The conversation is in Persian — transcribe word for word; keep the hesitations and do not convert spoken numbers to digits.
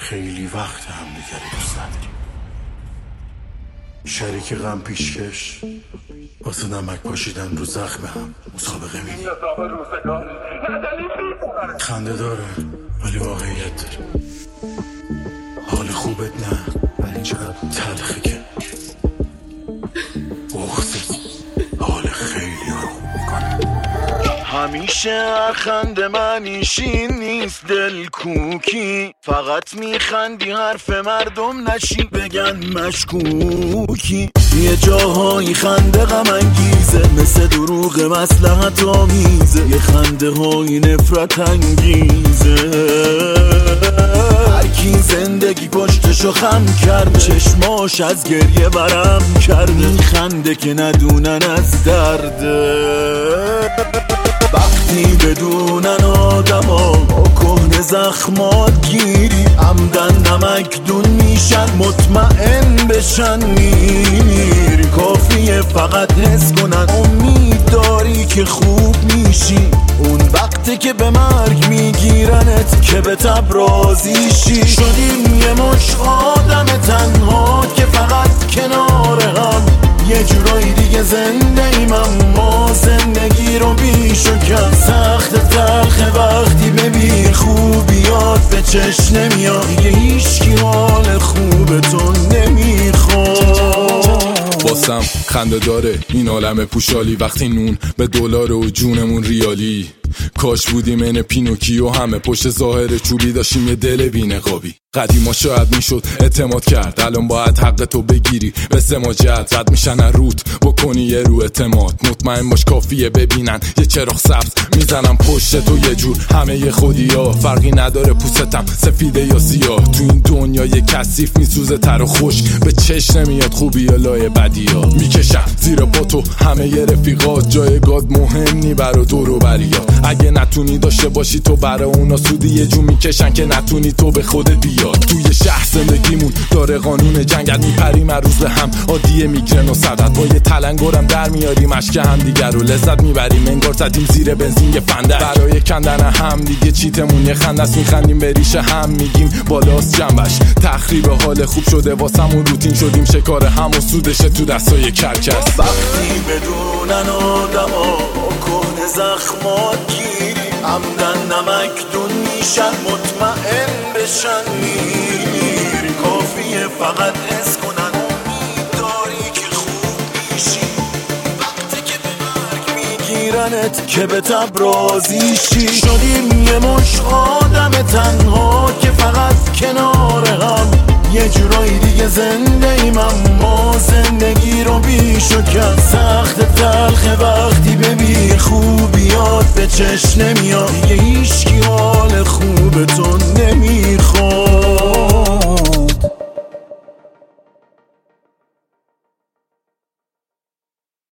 خیلی وقت همدیگه رو دوست نداریم. شریک غم پیشکش واسه نمک پاشیدن رو زخم هم مسابقه میدیم. خنده داره ولی واقعیت داره. حال خوبت نه ولی چقدر تلخه که بغضت حال خیلی رو خوب میکنه. همیشه هر خنده منیشین نیست دل کوکی، فقط میخندی حرف مردم نشی بگن مشکوکی. یه جاهایی خنده غم انگیزه مثل دروغ مصلحت آمیزه، یه خنده های نفرت انگیزه. هرکی زندگی پشتشو خم کرد، چشماش از گریه برم کرد، میخنده که ندونن از درده. وقتی بدونن آدم ها با کهنه زخمات گیری، عمدن نمک دون میشن مطمئن بشن میری. کافیه فقط حس کنن امید داری که خوب میشی، اون وقتی که به مرگ میگیرنت که به تب راضی شی. شدیم یه مش آدم تنها که فقط کنار هم، یه جورایی دیگه زنده ایم اما زندگی رو بیش و کم. سخت تلخه وقتی ببین خوبیات به چشم نمیاد، دیگه هیچکی حال خوب تو نمیخواد. واسم خنده داره این عالم پوشالی، وقتی نون به دلار و جونمون ریالی. کاش بودیم این پینوکیو همه پشت ظاهر چوبی داشتیم یه دل بی‌نقابی. قدیما شاید میشد اعتماد کرد، الان باید حق تو بگیری به سماجت. رد میشن روت بکنی یه رو اعتماد، مطمئن باش کافیه ببینن یه چراغ سبز میزنم پشت تو یه جور. همه یه خودی ها فرقی نداره پوستم سفیده یا سیاه، تو این دنیا یه کثیف میسوزه تر و خوش به چش نمیاد خوبی یا لای بدی ها. میکشم زیر پا تو همه یه رفیقات، جایگاه مهم نی برا دور و بریات. اگه نتونی داشته باشی تو برا اونا سودی، یه جو میکشن که نتونی تو به خودت بیاد. توی شهر زندگیمون داره قانون جنگل، میپریم هر روز به هم عادیه میگرن و صدت. با یه تلنگرم در میاریم اشک هم دیگر رو لذت میبریم، انگار زدیم زیر بنزین یه فندک. برای کندن هم دیگه چیتمون یه خندست، میخندیم به ریشه هم میگیم بالاست جنبش. تخریب حال خوب شده واسمون روتین، شدیم شکار هم و سودشه تو دستای کرکس. وقتی بدونن آدما کهنه زخمات گیری، عمدن نمک دون میشن مطمئن بشن میری. کافیه فقط حس کنن امید داری که خوب میشی، وقتی که به مرگ میگیرنت که به تب راضی شی. شدیم یه مش آدم تنها که فقط کنار هم، یه جورایی دیگه زنده ایم اما زندگی رو بیش و کم. سخت تلخه وقتی ببین خوبیات به چشم نمیاد، دیگه هیچکی حال خوب تو